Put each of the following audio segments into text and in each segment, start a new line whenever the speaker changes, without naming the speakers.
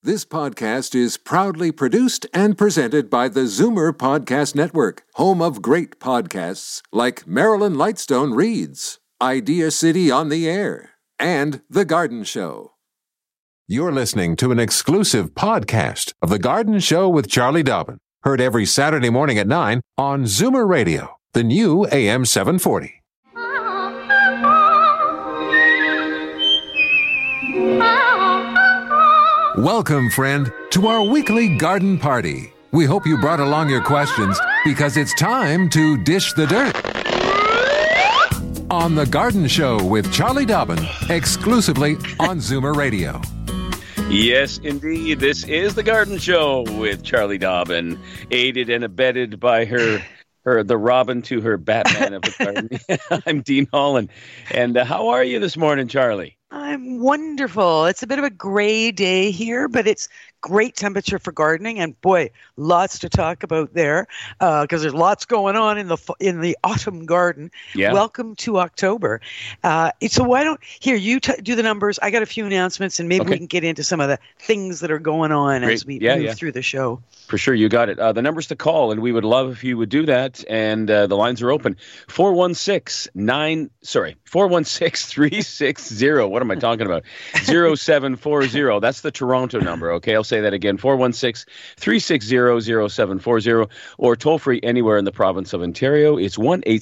This podcast is proudly produced and presented by the Zoomer Podcast Network, home of great podcasts like Marilyn Lightstone Reads, Idea City on the Air, and The Garden Show. You're listening to an exclusive podcast of The Garden Show with Charlie Dobbin, heard every Saturday morning at 9 on Zoomer Radio, the new AM 740. Welcome, friend, to our weekly garden party. We hope you brought along your questions because it's time to dish the dirt. On The Garden Show with Charlie Dobbin, exclusively on Zoomer Radio.
Yes, indeed. This is The Garden Show with Charlie Dobbin, aided and abetted by the Robin to her Batman of the garden. I'm Dean Holland. And how are you this morning, Charlie?
I'm wonderful. It's a bit of a gray day here, but it's great temperature for gardening, and boy, lots to talk about there because there's lots going on in the autumn garden.
Yeah.
Welcome to October. So why don't you do the numbers? I got a few announcements, and maybe we can get into some of the things that are going on as we move through the show.
For sure, you got it. The numbers to call, and we would love if you would do that. And the lines are open: 416-360. What am I talking about? 0740. That's the Toronto number. Okay, I'll say that again: 416-360-0740, or toll free anywhere in the province of Ontario. It's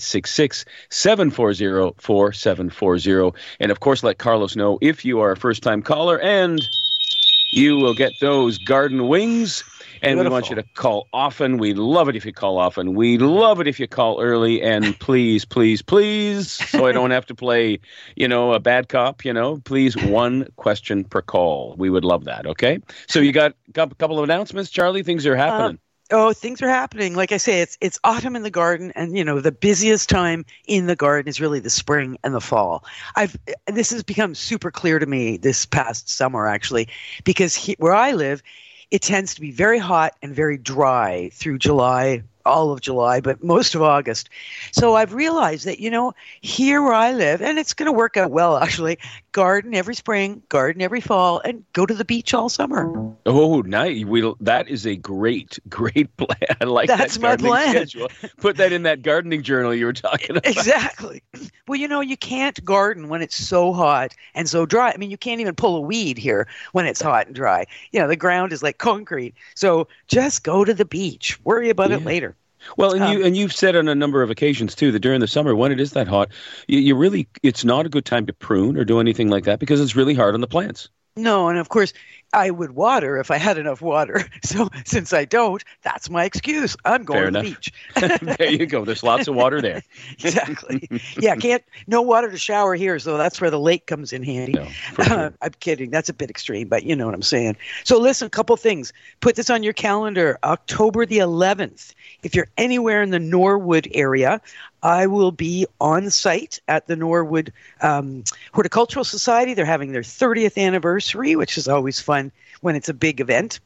1-866-740-4740. And of course, let Carlos know if you are a first-time caller, and you will get those garden wings. And we want you to call often. We love it if you call often. We love it if you call early. And please, please, please, so I don't have to play, a bad cop, please, one question per call. We would love that, okay? So you got a couple of announcements, Charlie? Things are happening.
Things are happening. Like I say, it's autumn in the garden, and the busiest time in the garden is really the spring and the fall. This has become super clear to me this past summer, actually, because where I live, it tends to be very hot and very dry through July, all of July, but most of August. So I've realized that, here where I live, and it's going to work out well, actually, garden every spring, garden every fall, and go to the beach all summer.
Oh, nice. That is a great plan. I like
That's
that
my plan.
Schedule. Put that in that gardening journal you were talking about.
Exactly. Well, you can't garden when it's so hot and so dry. I mean, you can't even pull a weed here when it's hot and dry. The ground is like concrete. So just go to the beach. Worry about it later.
Well, you've said on a number of occasions, too, that during the summer, when it is that hot, it's not a good time to prune or do anything like that because it's really hard on the plants.
No, and of course, I would water if I had enough water. So since I don't, that's my excuse. I'm going to the beach.
There you go. There's lots of water there.
Exactly. Yeah, no water to shower here, so that's where the lake comes in handy.
No, for sure.
I'm kidding. That's a bit extreme, but you know what I'm saying. So listen, a couple things. Put this on your calendar. October the 11th. If you're anywhere in the Norwood area, I will be on site at the Norwood Horticultural Society. They're having their 30th anniversary, which is always fun when it's a big event.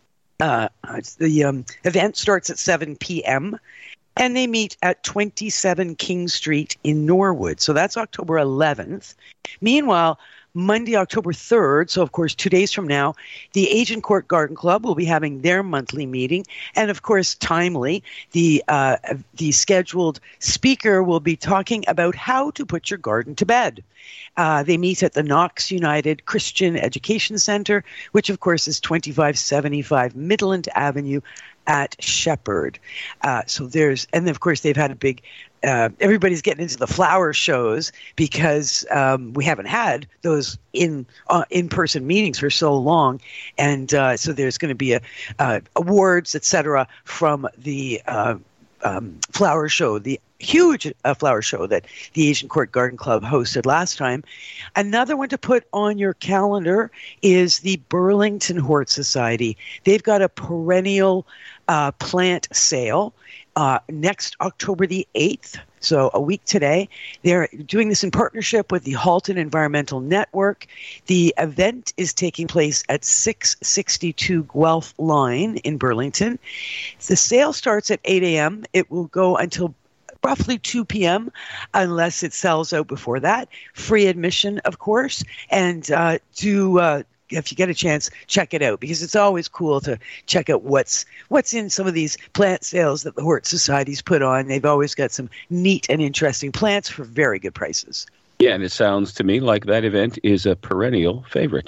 The event starts at 7 p.m., and they meet at 27 King Street in Norwood. So that's October 11th. Meanwhile, Monday, October 3rd, so of course 2 days from now, the Agincourt Garden Club will be having their monthly meeting. And of course, timely, the scheduled speaker will be talking about how to put your garden to bed. They meet at the Knox United Christian Education Center, which of course is 2575 Midland Avenue at Shepherd. And of course they've had a big, everybody's getting into the flower shows because we haven't had those in-person meetings for so long. And so there's going to be awards, etc., from the flower show, the huge flower show that the Agincourt Garden Club hosted last time. Another one to put on your calendar is the Burlington Hort Society. They've got a perennial plant sale next October the 8th. So a week today. They're doing this in partnership with the Halton Environmental Network. The event is taking place at 662 Guelph Line in Burlington. The sale starts at 8 a.m. It will go until roughly 2 p.m. unless it sells out before that. Free admission, of course. And if you get a chance, check it out, because it's always cool to check out what's in some of these plant sales that the Hort Society's put on. They've always got some neat and interesting plants for very good prices.
Yeah, and it sounds to me like that event is a perennial favorite.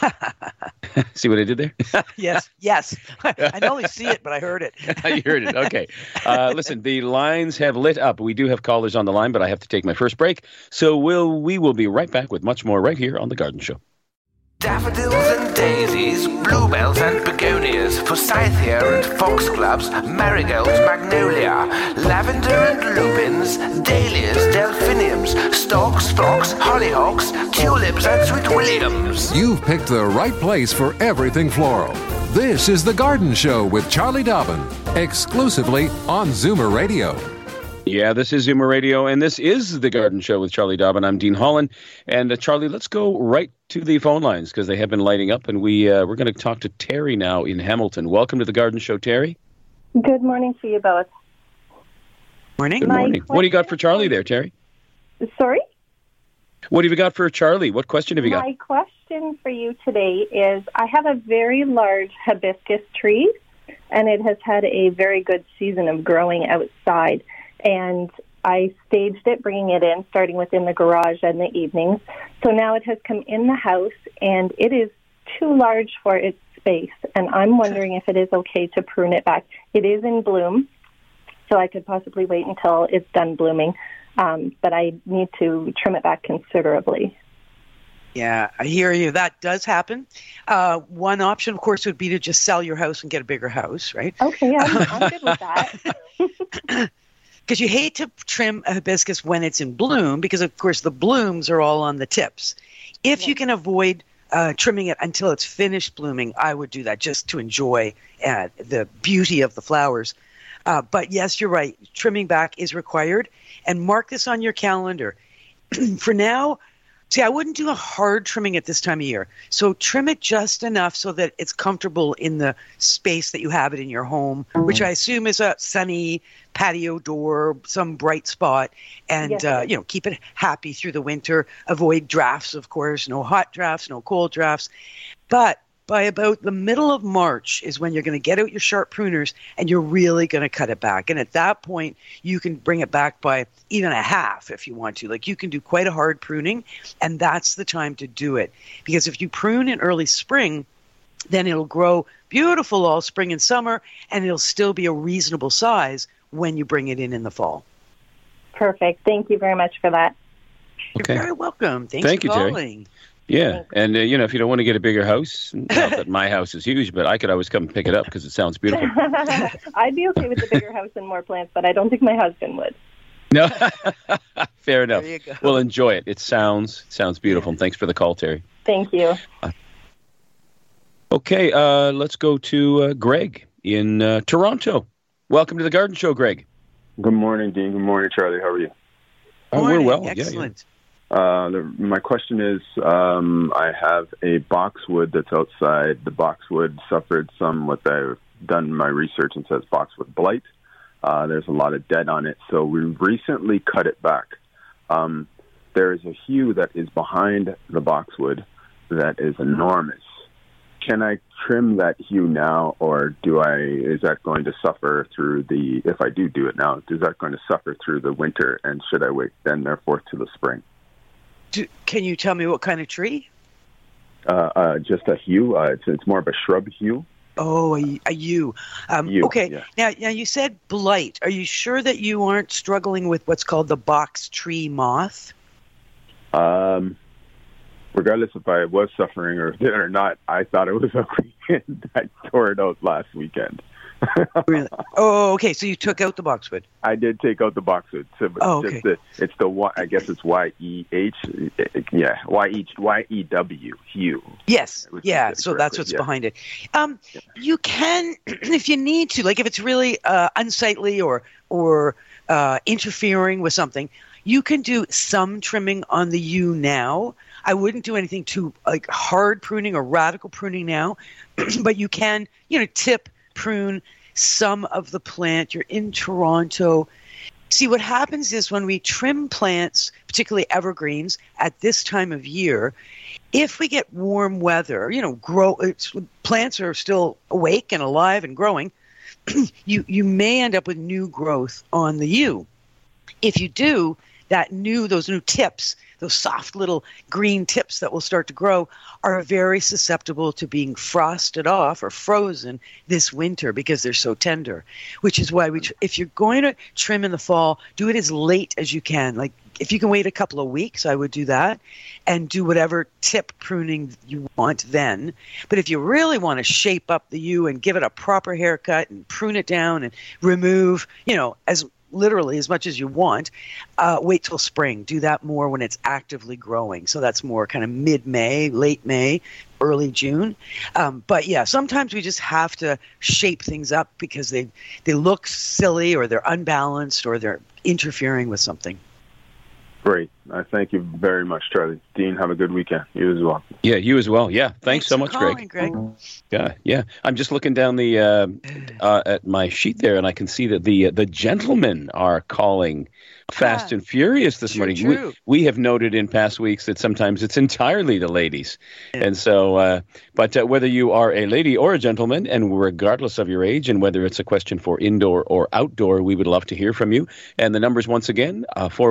See what I did there?
Yes. I only see it, but I heard it.
You heard it. Okay. Listen, the lines have lit up. We do have callers on the line, but I have to take my first break. So we will be right back with much more right here on The Garden Show.
Daffodils and daisies, bluebells and begonias, forsythia and foxgloves, marigolds, magnolia, lavender and lupins, dahlias, delphiniums, stalks, phlox, hollyhocks, tulips and sweet williams.
You've picked the right place for everything floral. This is The Garden Show with Charlie Dobbin, exclusively on Zoomer Radio.
Yeah, this is Zoomer Radio, and this is The Garden Show with Charlie Dobbin. I'm Dean Holland. And Charlie, let's go right to the phone lines, because they have been lighting up, and we're going to talk to Terry now in Hamilton. Welcome to The Garden Show, Terry.
Good morning to you both.
Morning.
Good morning. What do you got for Charlie there, Terry?
Sorry?
What have you got for Charlie? What question have you got?
My question for you today is, I have a very large hibiscus tree, and it has had a very good season of growing outside. And I staged it, bringing it in, starting within the garage in the evenings. So now it has come in the house, and it is too large for its space. And I'm wondering if it is okay to prune it back. It is in bloom, so I could possibly wait until it's done blooming. But I need to trim it back considerably.
Yeah, I hear you. That does happen. One option, of course, would be to just sell your house and get a bigger house, right?
Okay, I'm good with that.
Because you hate to trim a hibiscus when it's in bloom, because, of course, the blooms are all on the tips. If you can avoid trimming it until it's finished blooming, I would do that just to enjoy the beauty of the flowers. But, yes, you're right. Trimming back is required. And mark this on your calendar. For now, see, I wouldn't do a hard trimming at this time of year. So trim it just enough so that it's comfortable in the space that you have it in your home, which I assume is a sunny patio door, some bright spot, and
yes.
Keep it happy through the winter. Avoid drafts, of course, no hot drafts, no cold drafts. But by about the middle of March is when you're going to get out your sharp pruners and you're really going to cut it back. And at that point, you can bring it back by even a half if you want to. Like, you can do quite a hard pruning, and that's the time to do it. Because if you prune in early spring, then it'll grow beautiful all spring and summer, and it'll still be a reasonable size when you bring it in the fall.
Perfect. Thank you very much for that.
Okay.
You're very welcome. Thank
you,
for
Terry.
calling.
Yeah, and if you don't want to get a bigger house, not that my house is huge, but I could always come and pick it up because it sounds beautiful.
I'd be okay with the bigger house and more plants, but I don't think my husband would.
No, fair enough.
There you go.
Well, enjoy it. It sounds beautiful. And thanks for the call, Terry.
Thank you.
Okay, let's go to Greg in Toronto. Welcome to The Garden Show, Greg.
Good morning, Dean. Good morning, Charlie. How are you?
We're well.
Excellent.
My question is, I have a boxwood that's outside. The boxwood suffered what I've done my research and says boxwood blight. There's a lot of dead on it, so we recently cut it back. There is a hue that is behind the boxwood that is enormous. Can I trim that hue now, or is that going to suffer through if I do it now, is that going to suffer through the winter, and should I wait then therefore to the spring?
Can you tell me what kind of tree?
Just a hue. It's more of a shrub hue.
Oh, a yew.
Yew,
okay.
yeah.
Now you said blight. Are you sure that you aren't struggling with what's called the box tree moth?
Regardless if I was suffering or not, I thought it was okay. I tore it out last weekend.
Really? Oh, okay. So you took out the boxwood.
I did take out the boxwood. So
okay.
It's the I guess it's YEH. Yeah, YEW hue.
Yes. Yeah. So that's what's behind it. You can, if you need to, like if it's really unsightly or interfering with something, you can do some trimming on the yew now. I wouldn't do anything too like hard pruning or radical pruning now, but you can, tip, prune some of the plant. You're in Toronto. See, what happens is when we trim plants, particularly evergreens, at this time of year, if we get warm weather, plants are still awake and alive and growing, you may end up with new growth on the yew. If you do, those new tips, those soft little green tips that will start to grow, are very susceptible to being frosted off or frozen this winter because they're so tender, which is why if you're going to trim in the fall, do it as late as you can. Like if you can wait a couple of weeks, I would do that and do whatever tip pruning you want then. But if you really want to shape up the yew and give it a proper haircut and prune it down and remove, literally as much as you want, wait till spring. Do that more when it's actively growing. So that's more kind of mid-May, late May, early June. But yeah, sometimes we just have to shape things up because they look silly or they're unbalanced or they're interfering with something.
Great. I thank you very much, Charlie. Dean, have a good weekend. You as well.
Yeah, you as well. Yeah, thanks so much,
Greg.
Yeah. I'm just looking down the at my sheet there, and I can see that the gentlemen are calling fast and furious this morning.
True.
We have noted in past weeks that sometimes it's entirely the ladies, and so. But whether you are a lady or a gentleman, and regardless of your age, and whether it's a question for indoor or outdoor, we would love to hear from you. And the numbers once again: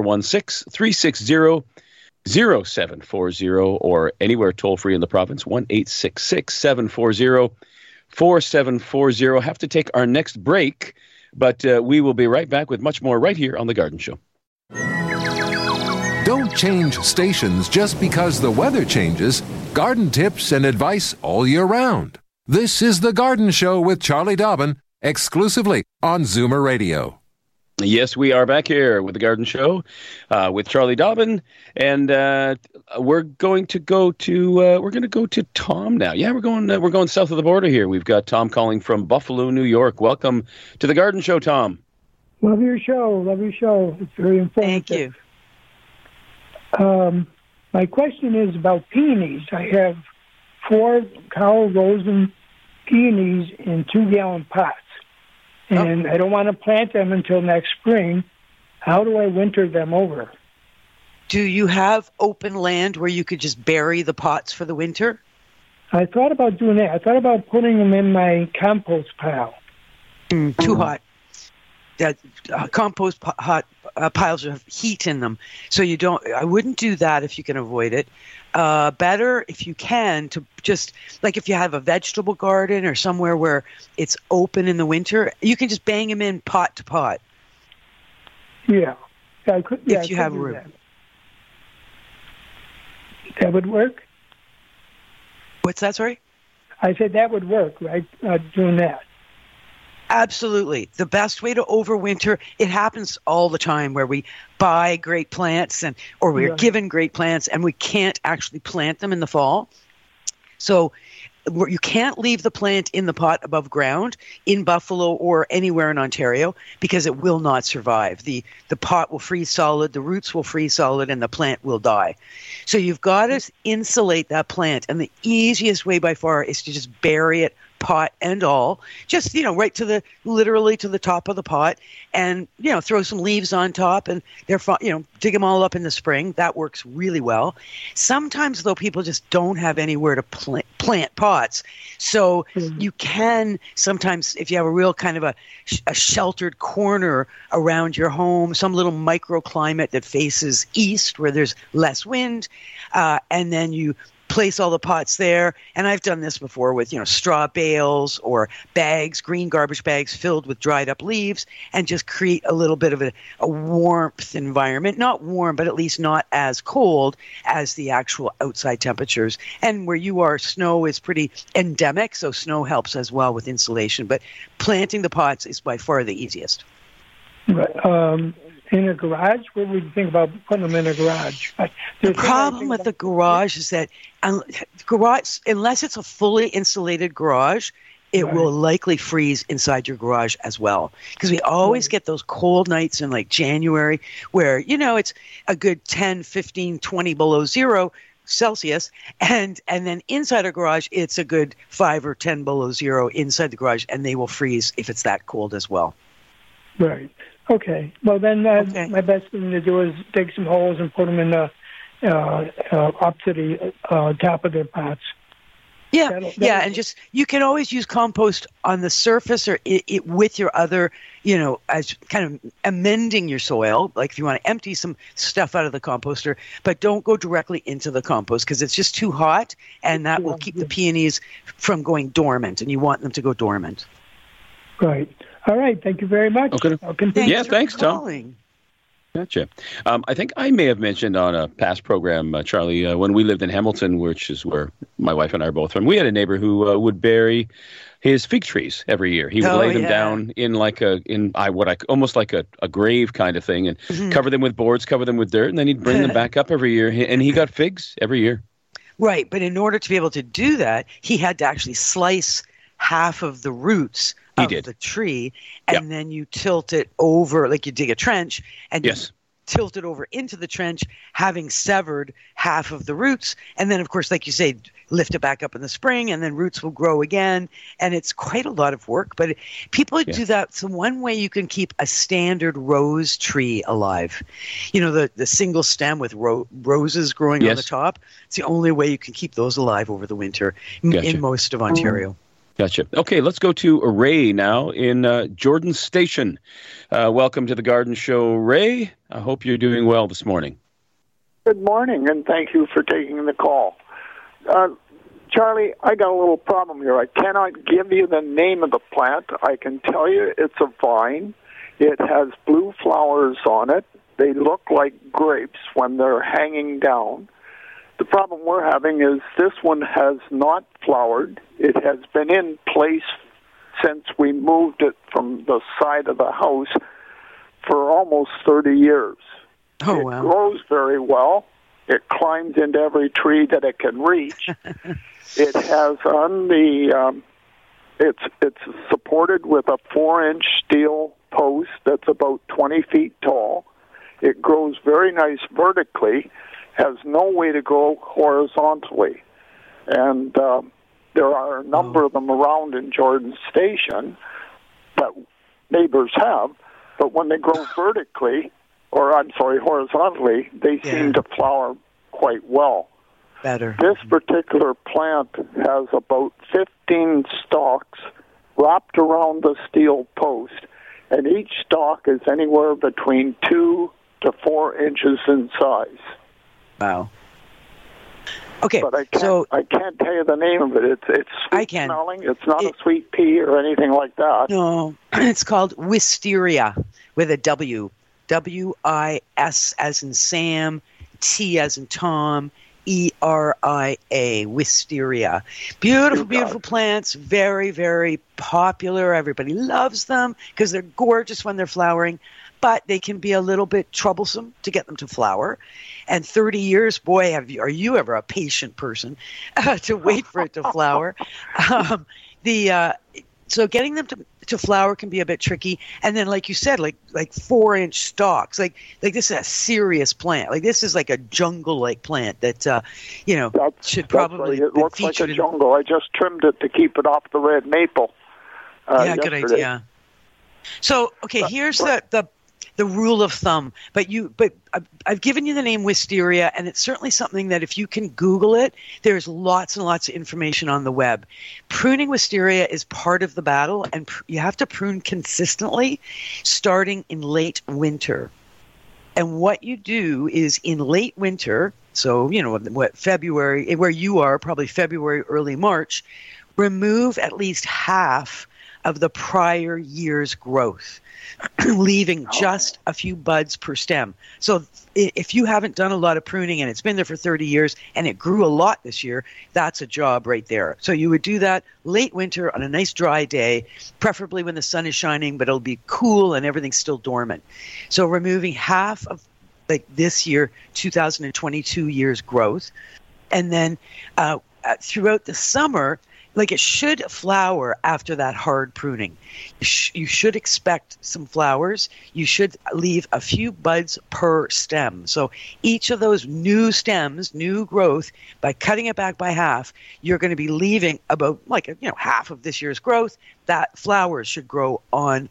416-360-0740, or anywhere toll free in the province, 1-866-740-4740. Have to take our next break, but we will be right back with much more right here on The Garden Show.
Don't change stations just because the weather changes. Garden tips and advice all year round. This is The Garden Show with Charlie Dobbin, exclusively on Zoomer Radio.
Yes, we are back here with The Garden Show with Charlie Dobbin, and we're going to go to Tom now. Yeah, we're going south of the border here. We've got Tom calling from Buffalo, New York. Welcome to The Garden Show, Tom.
Love your show. It's very informative.
Thank you.
My question is about peonies. I have 4 Carl Rosen peonies in 2-gallon pots, and I don't want to plant them until next spring. How do I winter them over?
Do you have open land where you could just bury the pots for the winter?
I thought about doing that. I thought about putting them in my compost pile.
Too hot. Compost piles have heat in them, so I wouldn't do that if you can avoid it. Better if you can to just, like if you have a vegetable garden or somewhere where it's open in the winter, you can just bang them in pot to pot.
Yeah, I could. Yeah,
if you have room,
that would work.
What's that? Sorry,
I said that would work, right? Doing that.
Absolutely. The best way to overwinter, it happens all the time where we buy great plants or we're given great plants and we can't actually plant them in the fall. So you can't leave the plant in the pot above ground in Buffalo or anywhere in Ontario because it will not survive. The pot will freeze solid, the roots will freeze solid, and the plant will die. So you've got to insulate that plant. And the easiest way by far is to just bury it, pot and all, just right literally to the top of the pot, and throw some leaves on top, and they're dig them all up in the spring. That works really well. Sometimes though, people just don't have anywhere to plant pots, so you can sometimes, if you have a real kind of a sheltered corner around your home, some little microclimate that faces east where there's less wind, and then you place all the pots there. And I've done this before with, straw bales or bags, green garbage bags filled with dried up leaves, and just create a little bit of a warmth environment. Not warm, but at least not as cold as the actual outside temperatures. And where you are, snow is pretty endemic, so snow helps as well with insulation. But planting the pots is by far the easiest.
Right. In a garage? What would you think about putting them in a garage?
The problem with the garage is that unless it's a fully insulated garage, it will likely freeze inside your garage as well. Because we always get those cold nights in like January where, it's a good 10, 15, 20 below zero Celsius. And then inside a garage, it's a good 5 or 10 below zero inside the garage, and they will freeze if it's that cold as well.
Right. Okay. Well, then my best thing to do is dig some holes and put them in the up to the top of their pots.
Yeah,
That'll
and just you can always use compost on the surface or it with your other, as kind of amending your soil. Like if you want to empty some stuff out of the composter, but don't go directly into the compost because it's just too hot, and that will keep the peonies from going dormant, and you want them to go dormant.
Right. All right. Thank you very much.
Okay.
I'll continue.
Yeah, thanks, Tom.
Calling.
Gotcha. I think I may have mentioned on a past program, Charlie, when we lived in Hamilton, which is where my wife and I are both from, we had a neighbor who would bury his fig trees every year. He would lay them down in almost like a grave kind of thing, and cover them with boards, cover them with dirt, and then he'd bring them back up every year, and he got figs every year.
Right, but in order to be able to do that, he had to actually slice half of the roots of the tree, and then you tilt it over, like you dig a trench, and you tilt it over into the trench, having severed half of the roots, and then, of course, like you say, lift it back up in the spring, and then roots will grow again, and it's quite a lot of work, but people do that. So one way you can keep a standard rose tree alive, the single stem with roses growing on the top, it's the only way you can keep those alive over the winter in most of Ontario.
Gotcha. Okay, let's go to Ray now in Jordan Station. Welcome to the Garden Show, Ray. I hope you're doing well this morning.
Good morning, and thank you for taking the call. Charlie, I got a little problem here. I cannot give you the name of the plant. I can tell you it's a vine. It has blue flowers on it. They look like grapes when they're hanging down. The problem we're having is this one has not flowered. It has been in place since we moved it from the side of the house for almost 30 years.
Oh,
it
wow.
grows very well. It climbs into every tree that it can reach. It has on the, it's supported with a 4-inch steel post that's about 20 feet tall. It grows very nice vertically, has no way to grow horizontally. And there are a number of them around in Jordan Station that neighbors have, but when they grow horizontally, they seem to flower quite well.
Better.
This particular plant has about 15 stalks wrapped around the steel post, and each stalk is anywhere between 2 to 4 inches in size.
Wow. Okay,
but I can't tell you the name of it. It's sweet smelling. It's not a sweet pea or anything like that.
No, it's called wisteria with a W. W-I-S as in Sam, T as in Tom, E-R-I-A, wisteria. Beautiful plants, very, very popular. Everybody loves them because they're gorgeous when they're flowering, but they can be a little bit troublesome to get them to flower. And 30 years, boy, are you ever a patient person to wait for it to flower? So getting them to flower can be a bit tricky. And then, like you said, like 4-inch stalks. Like this is a serious plant. Like this is like a jungle-like plant that should probably.
That's right. It looks like a jungle. I just trimmed it to keep it off the red maple.
Good idea. So here's the rule of thumb. But I've given you the name wisteria, and it's certainly something that if you can Google it, there's lots and lots of information on the web. Pruning wisteria is part of the battle, and you have to prune consistently starting in late winter. And what you do is in late winter, so, February, where you are, probably February, early March, remove at least half of the prior year's growth, leaving just a few buds per stem. So if you haven't done a lot of pruning and it's been there for 30 years and it grew a lot this year, that's a job right there. So you would do that late winter on a nice dry day, preferably when the sun is shining, but it'll be cool and everything's still dormant. So removing half of this year, 2022 year's growth. And then throughout the summer, it should flower after that hard pruning. You should expect some flowers. You should leave a few buds per stem. So each of those new stems, new growth, by cutting it back by half, you're going to be leaving about half of this year's growth. That flowers should grow on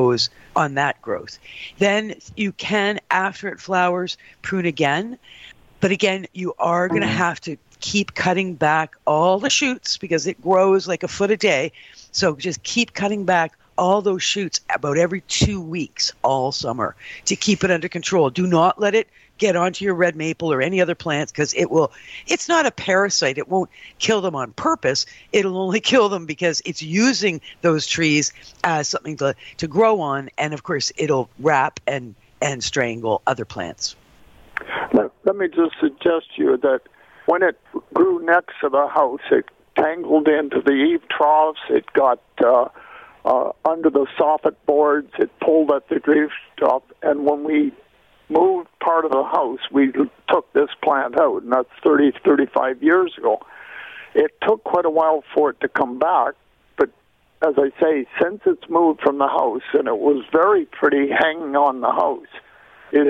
that growth. Then you can, after it flowers, prune again. But again, you are going to have to keep cutting back all the shoots because it grows like a foot a day. So just keep cutting back all those shoots about every 2 weeks all summer to keep it under control. Do not let it get onto your red maple or any other plants because it's not a parasite. It won't kill them on purpose. It'll only kill them because it's using those trees as something to grow on. And of course, it'll wrap and strangle other plants.
Let me just suggest to you that when it grew next to the house, it tangled into the eave troughs. It got under the soffit boards. It pulled at the drift stuff. And when we moved part of the house, we took this plant out, and that's 30, 35 years ago. It took quite a while for it to come back, but as I say, since it's moved from the house, and it was very pretty hanging on the house, it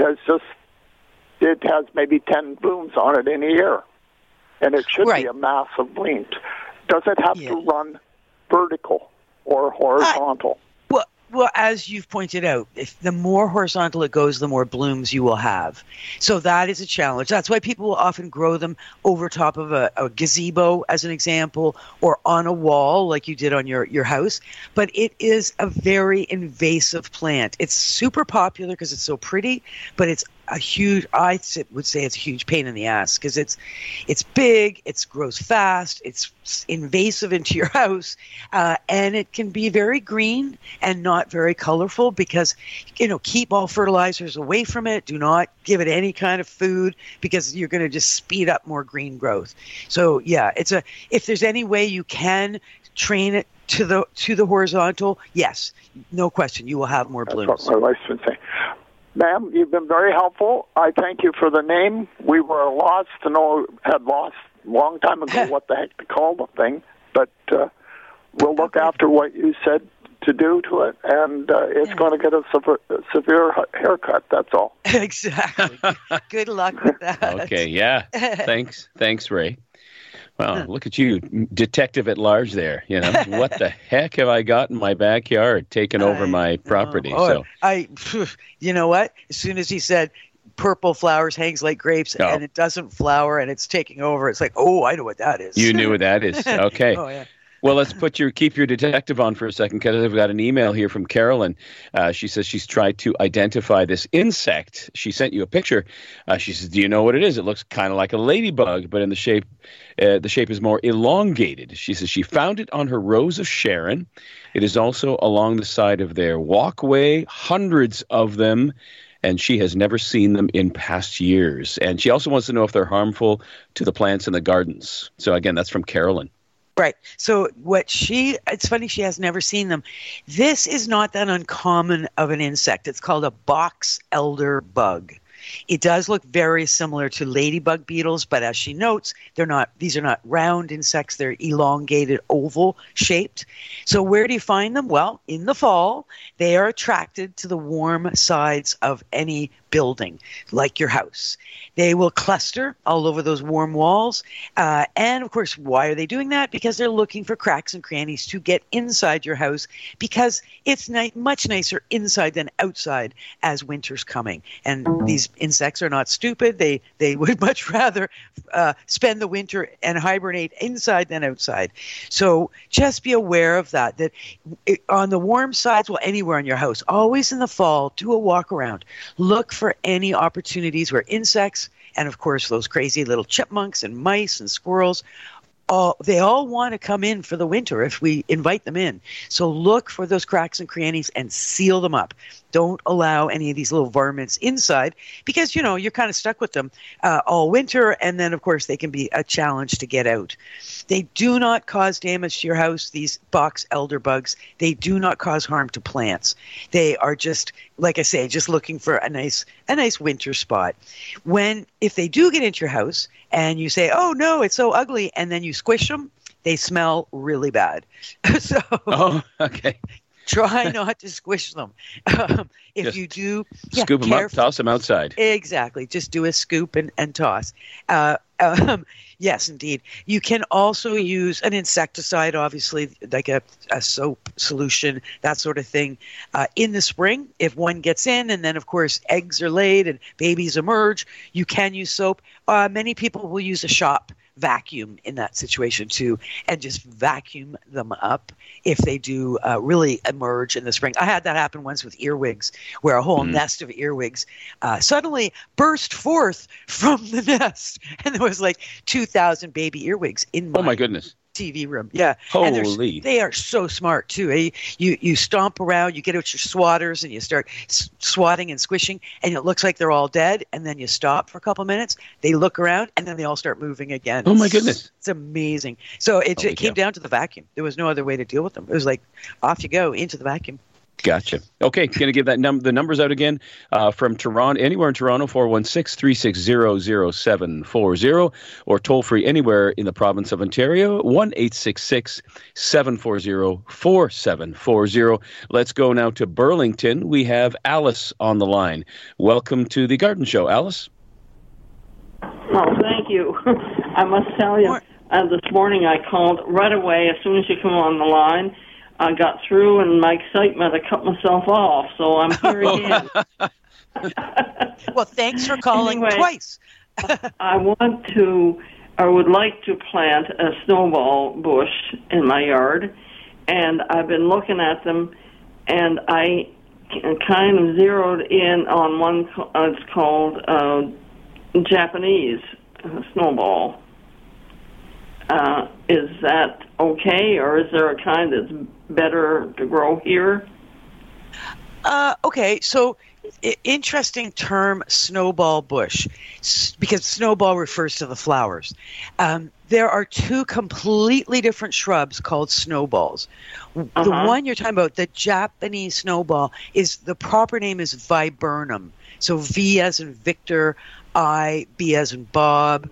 has maybe 10 blooms on it in a year, and it should be a massive length. Does it have to run vertical or horizontal?
Well, as you've pointed out, if the more horizontal it goes, the more blooms you will have. So that is a challenge. That's why people will often grow them over top of a gazebo, as an example, or on a wall like you did on your house. But it is a very invasive plant. It's super popular because it's so pretty, but it's I would say it's a huge pain in the ass because it's big, it grows fast, it's invasive into your house, and it can be very green and not very colorful because, keep all fertilizers away from it. Do not give it any kind of food because you're going to just speed up more green growth. So yeah, if there's any way you can train it to the horizontal, yes, no question, you will have more blooms.
That's what my wife's been saying. Ma'am, you've been very helpful. I thank you for the name. We were lost a long time ago what the heck to call the thing, but we'll look after what you said to do to it, and it's going to get a severe haircut, that's all.
Exactly. Good luck with that.
Okay, yeah. Thanks, Ray. Well, look at you, detective at large there. What the heck have I got in my backyard taking over my property?
You know what? As soon as he said purple flowers hangs like grapes and it doesn't flower and it's taking over, it's like, oh, I know what that is.
You knew what that is. Okay.
Oh, yeah.
Well, let's keep your detective on for a second because I've got an email here from Carolyn. She says she's tried to identify this insect. She sent you a picture. She says, do you know what it is? It looks kind of like a ladybug, but in the shape is more elongated. She says she found it on her Rose of Sharon. It is also along the side of their walkway, hundreds of them, and she has never seen them in past years. And she also wants to know if they're harmful to the plants in the gardens. So again, that's from Carolyn.
Right. So it's funny she has never seen them. This is not that uncommon of an insect. It's called a box elder bug. It does look very similar to ladybug beetles, but as she notes, these are not round insects. They're elongated, oval shaped. So where do you find them? Well, in the fall, they are attracted to the warm sides of any building, like your house. They will cluster all over those warm walls. And of course, why are they doing that? Because they're looking for cracks and crannies to get inside your house because it's much nicer inside than outside as winter's coming. And these insects are not stupid. They would much rather spend the winter and hibernate inside than outside. So just be aware of that on the warm sides, well, anywhere in your house, always in the fall, do a walk around. Look for any opportunities where insects and, of course, those crazy little chipmunks and mice and squirrels, they all want to come in for the winter if we invite them in. So look for those cracks and crannies and seal them up. Don't allow any of these little varmints inside because, you're kind of stuck with them all winter. And then, of course, they can be a challenge to get out. They do not cause damage to your house, these box elder bugs. They do not cause harm to plants. They are just, like I say, just looking for a nice winter spot. If they do get into your house and you say, oh, no, it's so ugly, and then you squish them, they smell really bad. So
oh, okay.
Try not to squish them. If
Just
you do,
scoop them up, toss them outside.
Exactly. Just do a scoop and toss. Yes, indeed. You can also use an insecticide, obviously, like a soap solution, that sort of thing, in the spring. If one gets in, and then, of course, eggs are laid and babies emerge, you can use soap. Many people will use a shop vacuum in that situation too, and just vacuum them up if they do really emerge in the spring. I had that happen once with earwigs, where a whole nest of earwigs suddenly burst forth from the nest, and there was like 2,000 baby earwigs in my,
oh my goodness,
TV room. Yeah.
Holy.
And they are so smart too. Eh? You stomp around, you get out your swatters and you start swatting and squishing, and it looks like they're all dead, and then you stop for a couple minutes, they look around, and then they all start moving again.
Oh my goodness.
It's amazing. So it came down to the vacuum. There was no other way to deal with them. It was like, off you go, into the vacuum.
Gotcha. Okay, going to give that the numbers out again from Toronto, anywhere in Toronto, 416-360-0740, or toll free anywhere in the province of Ontario, 1-866-740-4740. Let's go now to Burlington. We have Alice on the line. Welcome to the Garden Show, Alice.
Oh, thank you. I must tell you, this morning I called right away as soon as you come on the line. I got through, and my excitement, I cut myself off, so I'm here again.
Well, thanks for calling twice.
I would like to plant a snowball bush in my yard, and I've been looking at them, and I kind of zeroed in on one. It's called Japanese snowball. Is that okay, or is there a kind that's better to grow here?
Okay, so interesting term, snowball bush, because snowball refers to the flowers. There are two completely different shrubs called snowballs. The one you're talking about, the Japanese snowball, the proper name is viburnum. So V as in Victor, I, B as in Bob,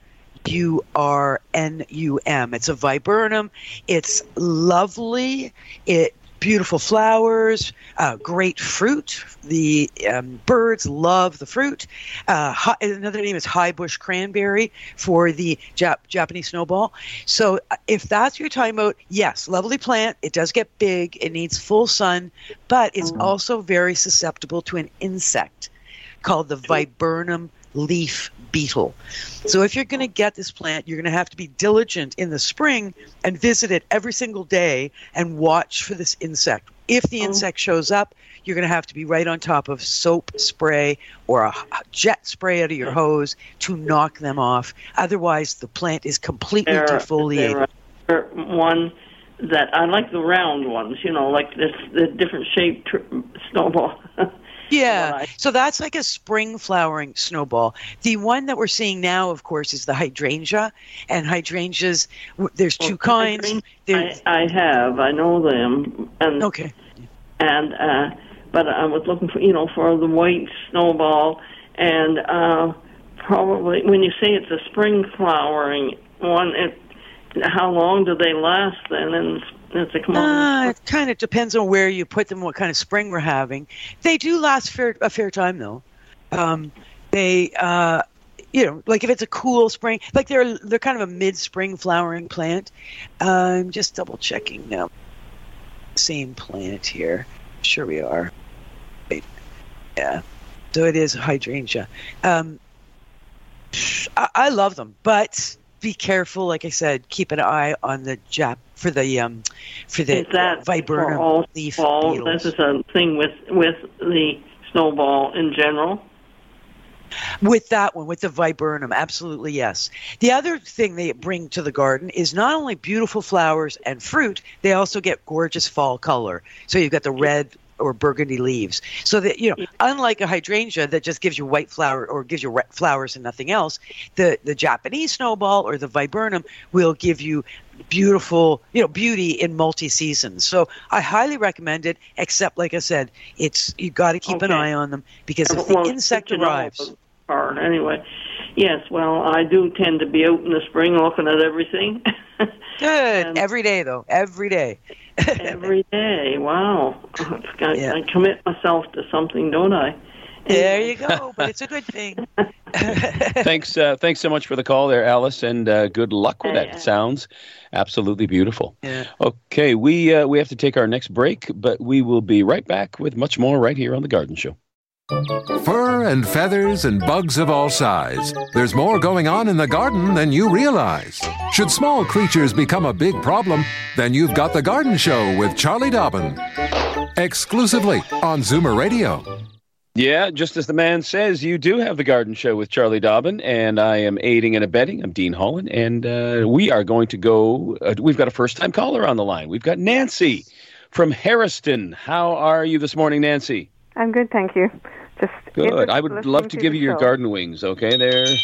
Urnum. It's a viburnum. It's lovely. Beautiful flowers, great fruit. The birds love the fruit. Another name is high bush cranberry for the Japanese snowball. So if that's what you're talking about, yes, lovely plant. It does get big. It needs full sun, but it's also very susceptible to an insect called the viburnum leaf beetle. So if you're going to get this plant, you're going to have to be diligent in the spring and visit it every single day and watch for this insect. If the insect shows up, you're going to have to be right on top of soap spray or a jet spray out of your hose to knock them off. Otherwise, the plant is completely defoliated.
One that I like, the round ones, like the different shaped snowball.
Yeah, so that's like a spring flowering snowball. The one that we're seeing now, of course, is the hydrangea. And hydrangeas, there's two kinds.
I know them. And,
okay.
And but I was looking for the white snowball, and probably when you say it's a spring flowering one, how long do they last then? And it
kind of depends on where you put them, what kind of spring we're having. They do last a fair time, though. They, like if it's a cool spring, like they're kind of a mid-spring flowering plant. I'm just double checking now. Same plant here. Sure we are. Wait. Yeah. So it is a hydrangea. I love them, but be careful. Like I said, keep an eye on the viburnum leaf beetles.
This is a thing with the snowball in general.
With that one, with the viburnum, absolutely yes. The other thing they bring to the garden is not only beautiful flowers and fruit, they also get gorgeous fall color. So you've got the red or burgundy leaves. So that, unlike a hydrangea that just gives you white flower or gives you red flowers and nothing else, the Japanese snowball or the viburnum will give you beautiful, beauty in multi-seasons. So I highly recommend it, except like I said, you got to keep an eye on them, because if the insect arrives.
Anyway, yes, well, I do tend to be out in the spring looking at everything.
Good.
And
every day, though. Every day.
every day. Wow. I commit myself to something, don't I?
There you go. But it's a good thing.
Thanks so much for the call there, Alice, and good luck with that. It sounds absolutely beautiful.
Yeah.
Okay, we have to take our next break, but we will be right back with much more right here on The Garden Show.
Fur and feathers and bugs of all size. There's more going on in the garden than you realize. Should small creatures become a big problem, then you've got The Garden Show with Charlie Dobbin. Exclusively on Zoomer Radio.
Yeah, just as the man says, you do have The Garden Show with Charlie Dobbin, and I am aiding and abetting. I'm Dean Holland, and we are going to go. We've got a first-time caller on the line. We've got Nancy from Harriston. How are you this morning, Nancy?
I'm good, thank you. Just
good. I would love to give you your garden wings. Okay,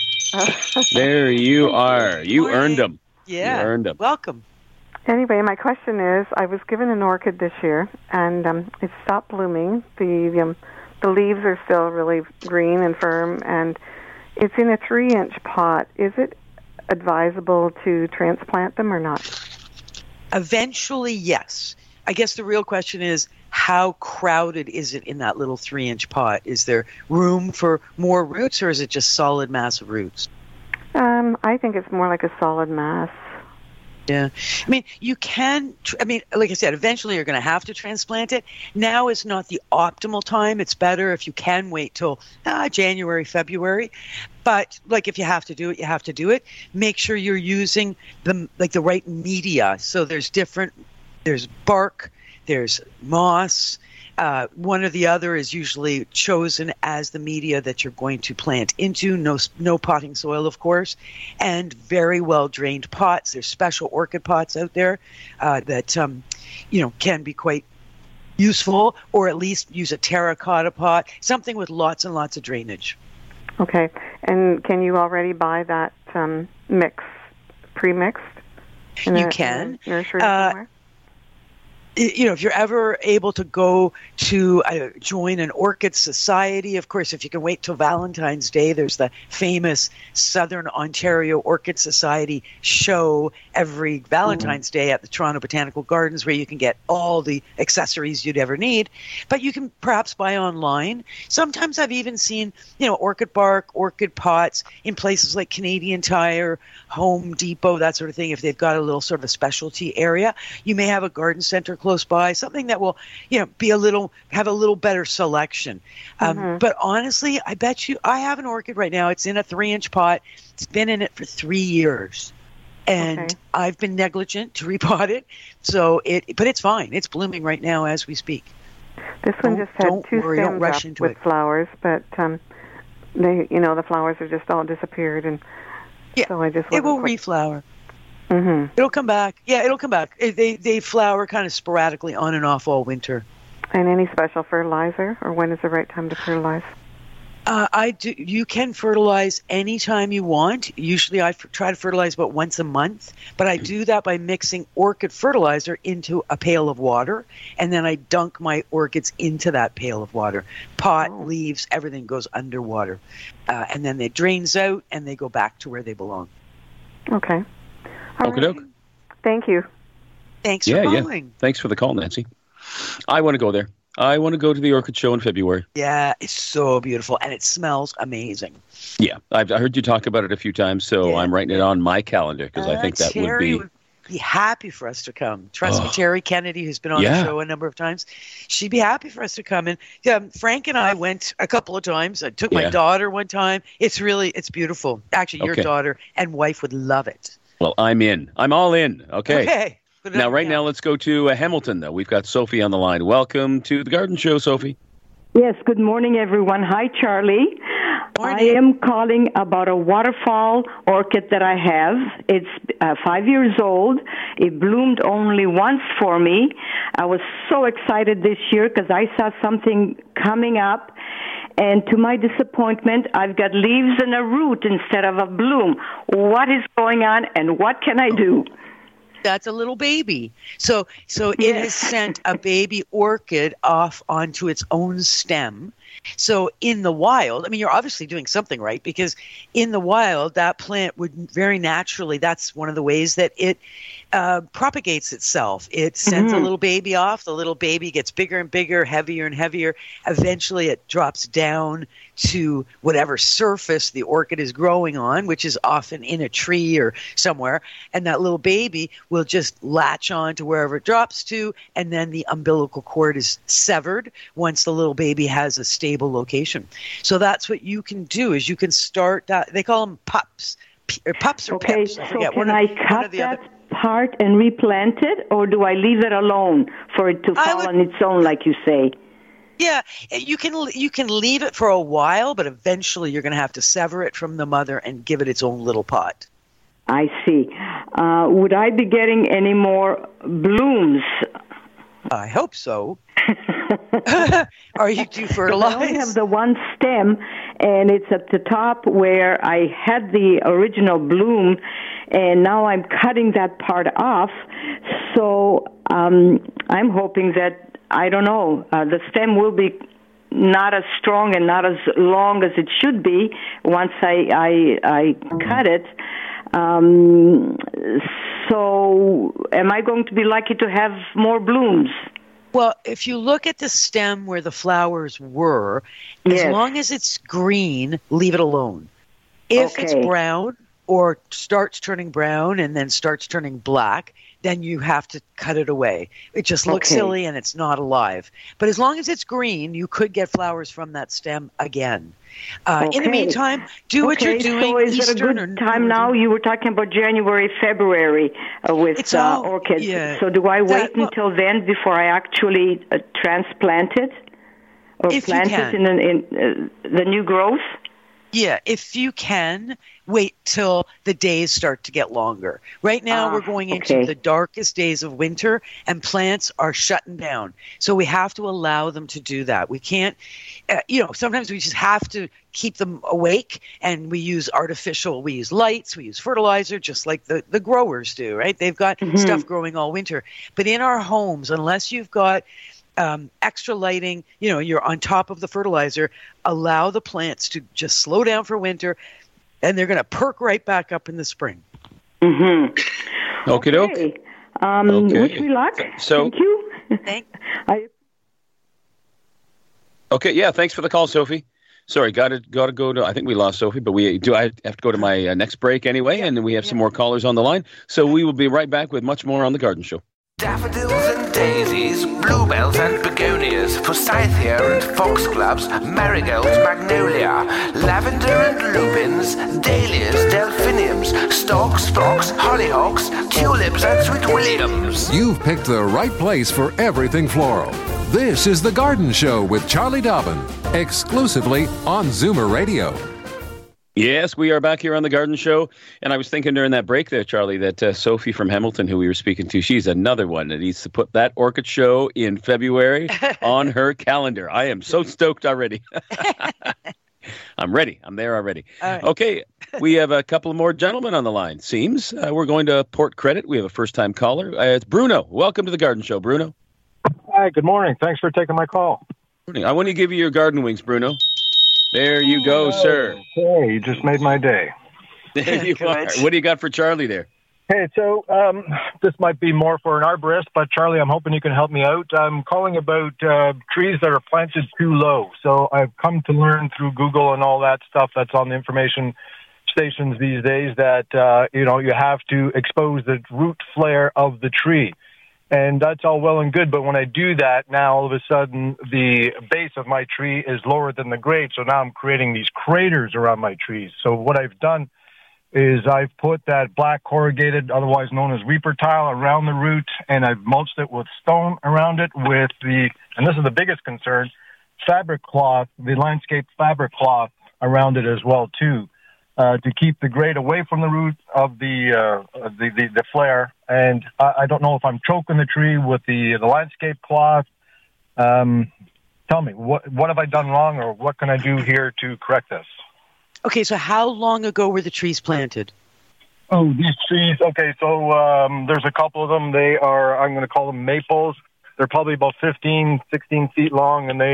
there you are. You earned them.
Yeah,
you earned them.
Welcome.
Anyway, my question is, I was given an orchid this year, and it stopped blooming. The leaves are still really green and firm, and it's in a 3-inch pot. Is it advisable to transplant them or not?
Eventually, yes. I guess the real question is, how crowded is it in that little 3-inch pot? Is there room for more roots, or is it just solid mass of roots?
I think it's more like a solid mass.
Yeah. I mean, you can, like I said, eventually you're going to have to transplant it. Now is not the optimal time. It's better if you can wait till January, February. But like if you have to do it, you have to do it. Make sure you're using the right media. So there's bark, there's moss. One or the other is usually chosen as the media that you're going to plant into. No potting soil, of course, and very well drained pots. There's special orchid pots out there that can be quite useful, or at least use a terracotta pot, something with lots and lots of drainage.
Okay, and can you already buy that mix pre-mixed?
You can.
Nursery somewhere?
If you're ever able to go to join an orchid society, of course, if you can wait till Valentine's Day, there's the famous Southern Ontario Orchid Society show every Valentine's Day at the Toronto Botanical Gardens, where you can get all the accessories you'd ever need. But you can perhaps buy online. Sometimes I've even seen, orchid bark, orchid pots in places like Canadian Tire, Home Depot, that sort of thing. If they've got a little sort of a specialty area, you may have a garden center close by, something that will, have a little better selection. But honestly, I bet you, I have an orchid right now. It's in a 3-inch pot. It's been in it for 3 years. And I've been negligent to repot it. But it's fine. It's blooming right now as we speak.
This one just had 2 stems up with flowers, but the flowers have just all disappeared, and so I just
it will reflower. It'll come back. Yeah, it'll come back. They flower kind of sporadically on and off all winter.
And any special fertilizer, or when is the right time to fertilize?
You can fertilize anytime you want. Usually I try to fertilize about once a month, but I do that by mixing orchid fertilizer into a pail of water, and then I dunk my orchids into that pail of water. Pot, leaves, everything goes underwater. And then it drains out, and they go back to where they belong.
Okay.
Okey-doke.
Thank you.
Thanks for calling.
Yeah. Thanks for the call, Nancy. I want to go there. I want to go to the Orchid Show in February.
Yeah, it's so beautiful, and it smells amazing.
Yeah, I heard you talk about it a few times, so I'm writing it on my calendar, because I think that
Terry would be happy for us to come. Trust me, Terry Kennedy, who's been on the show a number of times, she'd be happy for us to come. And Frank and I went a couple of times. I took my daughter one time. It's beautiful. Actually, your daughter and wife would love it.
Well, I'm in. I'm all in. Okay.
Now,
now, let's go to Hamilton, though. We've got Sophie on the line. Welcome to the Garden Show, Sophie.
Yes, good morning, everyone. Hi, Charlie.
Morning.
I am calling about a waterfall orchid that I have. It's 5 years old. It bloomed only once for me. I was so excited this year because I saw something coming up. And to my disappointment, I've got leaves and a root instead of a bloom. What is going on, and what can I do?
That's a little baby. So it has sent a baby orchid off onto its own stem. So in the wild, you're obviously doing something right, because in the wild, that plant would very naturally, that's one of the ways that it propagates itself. It sends a little baby off. The little baby gets bigger and bigger, heavier and heavier. Eventually it drops down to whatever surface the orchid is growing on, which is often in a tree or somewhere. And that little baby will just latch on to wherever it drops to, and then the umbilical cord is severed once the little baby has a stable location. So that's what you can do, is you can start that. They call them pups. Pups or pips. I forget.
So can I cut that part and replant it, or do I leave it alone for it to fall on its own, like you say?
Yeah, you can leave it for a while, but eventually you're going to have to sever it from the mother and give it its own little pot.
I see. Would I be getting any more blooms?
I hope so. Are you too fertilized?
I only have the one stem, and it's at the top where I had the original bloom, and now I'm cutting that part off. So I'm hoping that, I don't know, the stem will be not as strong and not as long as it should be once I cut it. So am I going to be lucky to have more blooms?
Well, if you look at the stem where the flowers were, as long as it's green, leave it alone. If it's brown or starts turning brown and then starts turning black, then you have to cut it away. It just looks silly and it's not alive. But as long as it's green, you could get flowers from that stem again. In the meantime, do what you're doing.
So is it a good time now? You were talking about January, February with orchids.
Yeah.
So do I wait until then before I actually transplant it? Or plant it in the new growth?
Yeah, if you can, wait till the days start to get longer. Right now, we're going into the darkest days of winter, and plants are shutting down. So we have to allow them to do that. We can't, sometimes we just have to keep them awake, and we use lights, we use fertilizer, just like the growers do, right? They've got stuff growing all winter. But in our homes, unless you've got extra lighting, you're on top of the fertilizer, allow the plants to just slow down for winter, and they're going to perk right back up in the spring.
Okie doke.
Wish me luck.
So,
thank you.
Thanks for the call, Sophie. Sorry, got to go to. I think we lost Sophie, but I have to go to my next break anyway, and then we have some more callers on the line. So we will be right back with much more on the Garden Show.
Daffodils and daisies, bluebells and begonias, forsythia and foxgloves, marigolds, magnolia, lavender and lupins, dahlias, delphiniums, stalks, phlox, hollyhocks, tulips and sweet williams.
You've picked the right place for everything floral. This is The Garden Show with Charlie Dobbin, exclusively on Zoomer Radio.
Yes, we are back here on The Garden Show. And I was thinking during that break there, Charlie, that Sophie from Hamilton, who we were speaking to, she's another one that needs to put that orchid show in February on her calendar. I am so stoked already. I'm ready. I'm there already. Right. Okay, we have a couple more gentlemen on the line. Seems we're going to Port Credit. We have a first-time caller. It's Bruno. Welcome to The Garden Show, Bruno.
Hi, good morning. Thanks for taking my call.
I want to give you your garden wings, Bruno. There you go, sir.
Okay, you just made my day.
There you are. What do you got for Charlie there?
Hey, so this might be more for an arborist, but Charlie, I'm hoping you can help me out. I'm calling about trees that are planted too low. So I've come to learn through Google and all that stuff that's on the information stations these days that, you have to expose the root flare of the tree. And that's all well and good, but when I do that, now all of a sudden the base of my tree is lower than the grade, so now I'm creating these craters around my trees. So what I've done is I've put that black corrugated, otherwise known as reaper tile, around the root, and I've mulched it with stone around it with and this is the biggest concern, fabric cloth, the landscape fabric cloth around it as well, too. To keep the grade away from the root of the flare. And I don't know if I'm choking the tree with the landscape cloth. Tell me, what have I done wrong, or what can I do here to correct this?
Okay, so how long ago were the trees planted?
Oh, these trees, okay, so there's a couple of them. They are, I'm going to call them maples. They're probably about 15, 16 feet long, and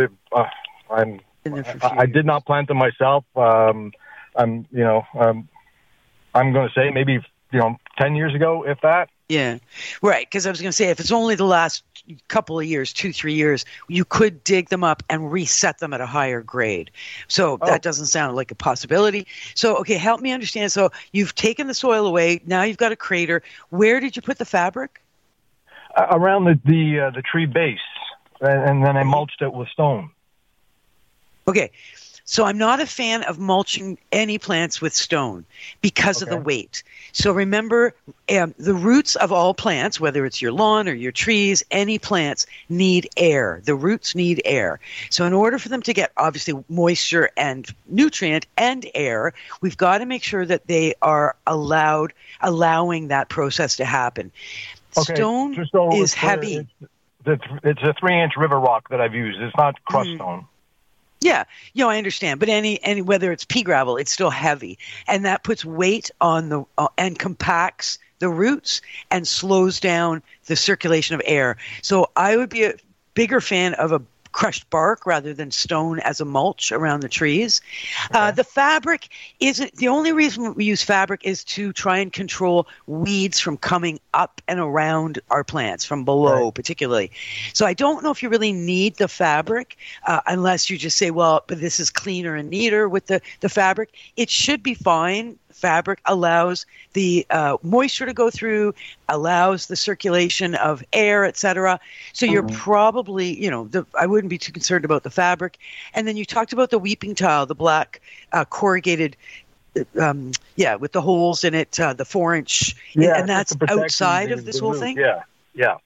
I did not plant them myself. I'm going to say maybe, 10 years ago, if that.
Yeah, right. Because I was going to say, if it's only the last couple of years, 2-3 years, you could dig them up and reset them at a higher grade. So that doesn't sound like a possibility. So, okay, help me understand. So you've taken the soil away. Now you've got a crater. Where did you put the fabric?
Around the tree base, and then I mulched it with stone.
Okay. So I'm not a fan of mulching any plants with stone because of the weight. So remember, the roots of all plants, whether it's your lawn or your trees, any plants need air. The roots need air. So in order for them to get, obviously, moisture and nutrient and air, we've got to make sure that they are allowing that process to happen.
Okay.
Stone is heavy.
It's a 3-inch river rock that I've used. It's not crushed stone.
Yeah, I understand. But any whether it's pea gravel, it's still heavy, and that puts weight on the and compacts the roots and slows down the circulation of air. So I would be a bigger fan of a crushed bark rather than stone as a mulch around the trees. The fabric isn't the only reason we use fabric is to try and control weeds from coming up and around our plants from below, particularly. So I don't know if you really need the fabric unless you just say, well, but this is cleaner and neater with the fabric. It should be fine. Fabric allows the moisture to go through, allows the circulation of air, etc. So you're probably, I wouldn't be too concerned about the fabric. And then you talked about the weeping tile, the black corrugated, with the holes in it, the 4-inch, and that's outside of this whole thing.
Yeah.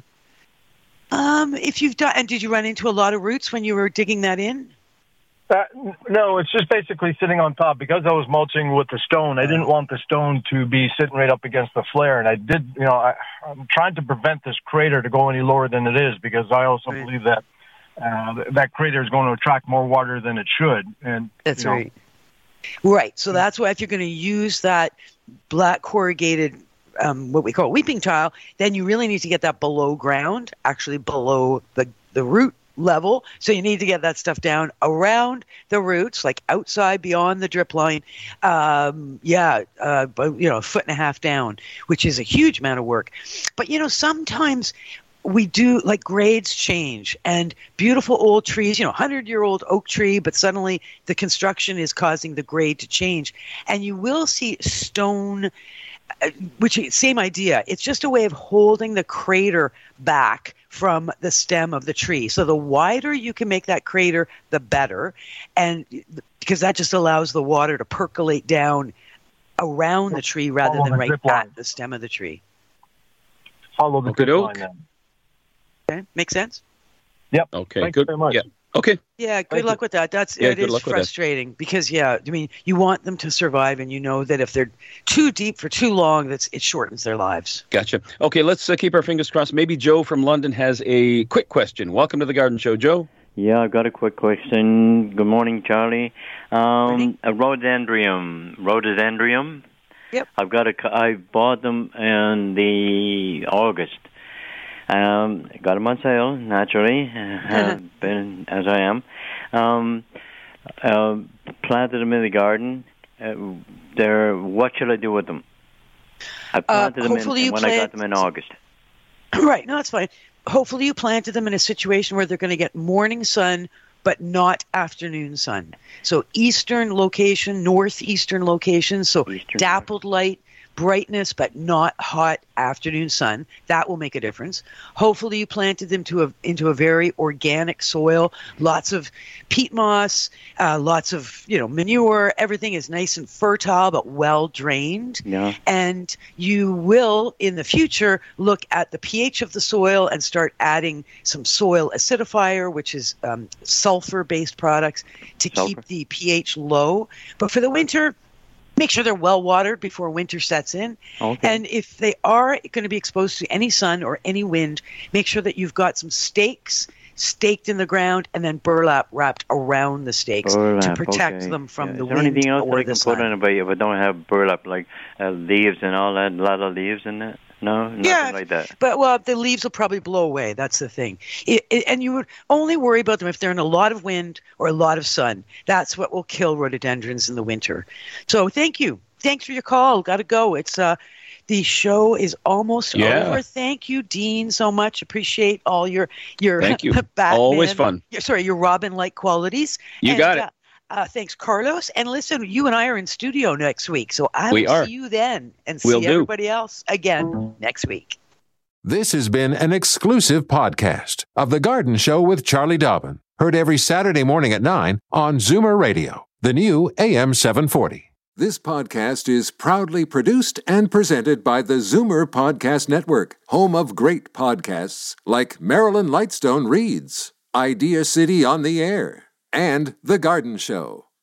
If you've done, and did you run into a lot of roots when you were digging that in?
No, it's just basically sitting on top. Because I was mulching with the stone, I didn't want the stone to be sitting right up against the flare. And I did, I'm trying to prevent this crater to go any lower than it is, because I also believe that that crater is going to attract more water than it should. And
that's right. Right. So that's why if you're going to use that black corrugated, what we call weeping tile, then you really need to get that below ground, actually below the root level. So you need to get that stuff down around the roots, like outside beyond the drip line. But, a 1.5 foot down, which is a huge amount of work. But, sometimes we do, like, grades change, and beautiful old trees, 100-year-old oak tree, but suddenly the construction is causing the grade to change. And you will see stone, which same idea. It's just a way of holding the crater back from the stem of the tree. So the wider you can make that crater, the better. And because that just allows the water to percolate down around the tree rather than right at the stem of the tree.
Follow the drip line then.
Okay, make sense?
Yep.
Okay,
Thank
good.
you very much.
Yeah. Okay.
Yeah, good luck with that. It is frustrating because, you want them to survive, and you know that if they're too deep for too long, it shortens their lives.
Gotcha. Okay, let's keep our fingers crossed. Maybe Joe from London has a quick question. Welcome to the Garden Show, Joe.
Yeah, I've got a quick question. Good morning, Charlie. A rhododendron.
Yep.
I bought them in the August. Got them on sale, naturally, been as I am. Planted them in the garden. What should I do with them? I planted them when I got them in August.
Right, no, that's fine. Hopefully you planted them in a situation where they're going to get morning sun, but not afternoon sun. So eastern location, northeastern location, so dappled light, brightness, but not hot afternoon sun. That will make a difference. Hopefully you planted them into a very organic soil, lots of peat moss, lots of manure. Everything is nice and fertile but well drained.
Yeah.
And you will in the future look at the pH of the soil and start adding some soil acidifier, which is sulfur-based products to keep the pH low. But for the winter, make sure they're well watered before winter sets in.
Okay.
And if they are going to be exposed to any sun or any wind, make sure that you've got some stakes staked in the ground and then burlap wrapped around the stakes to protect them from the wind or the sun.
Is there anything else that I can put in if I don't have burlap, like leaves and all that, a lot of leaves in it? No, nothing like that.
But the leaves will probably blow away. That's the thing. And you would only worry about them if they're in a lot of wind or a lot of sun. That's what will kill rhododendrons in the winter. So thank you. Thanks for your call. Got to go. It's The show is almost over. Thank you, Dean, so much. Appreciate all your
Thank you.
Batman,
Always fun.
Your Robin-like qualities.
You got it.
Thanks, Carlos. And listen, you and I are in studio next week, so I will see you then and see everybody else again next week.
This has been an exclusive podcast of The Garden Show with Charlie Dobbin. Heard every Saturday morning at 9 on Zoomer Radio, the new AM 740. This podcast is proudly produced and presented by the Zoomer Podcast Network, home of great podcasts like Marilyn Lightstone Reads, Idea City on the Air, and The Garden Show.